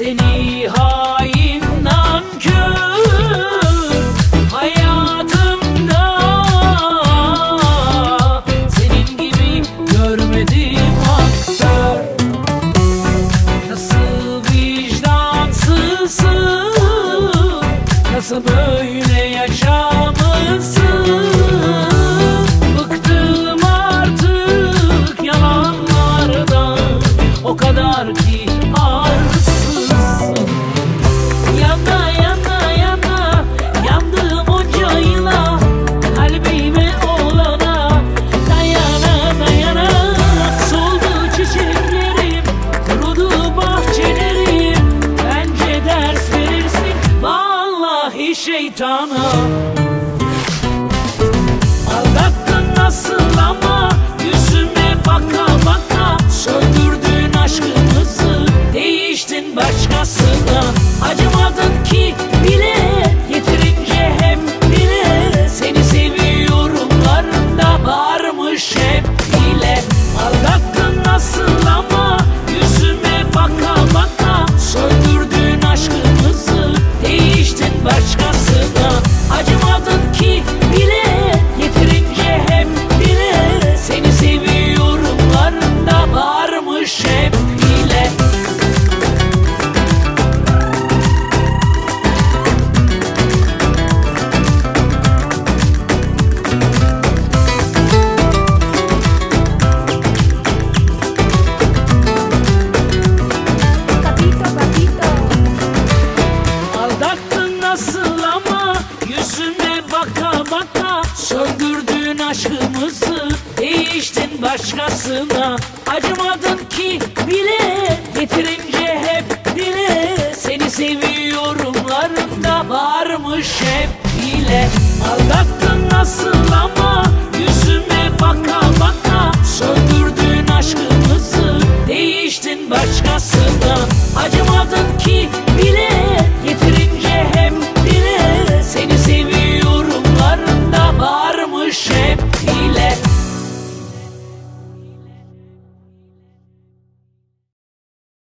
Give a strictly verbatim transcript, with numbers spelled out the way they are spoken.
Seni hain nankör hayatımda senin gibi görmedim aktör. Nasıl vicdansızsın, nasıl böyle yaşamışsın? Bıktım artık yalanlardan, o kadar ki arsız. Yana yana yana yandım onca yıla, kalbime olana dayana dayana. Soldu çiçeklerim, kurudu bahçelerim. Bence ders verirsin vallahi şeytana. Aldattın nasıl ama yüzüme baka baka, söndürdün aşkımızı, değiştin başkasına. Acımadın ki bile, yeterince hep bile, seni seviyorumlarında varmış hep bile. Aldattın nasıl ama yüzüme baka baka, söndürdün aşkımızı, değiştin başkasına. Acımadın ki bile, yeterince hep bile, seni seviyorumlarında varmış hep bile. Papito, papito. Aldattın nasıl ama yüzüme baka baka, söndürdün aşkımızı, değiştin başkasına. Acımadın ki bile, yeterince hep bile, seni seviyorumlarında varmış hep bile. Aldattın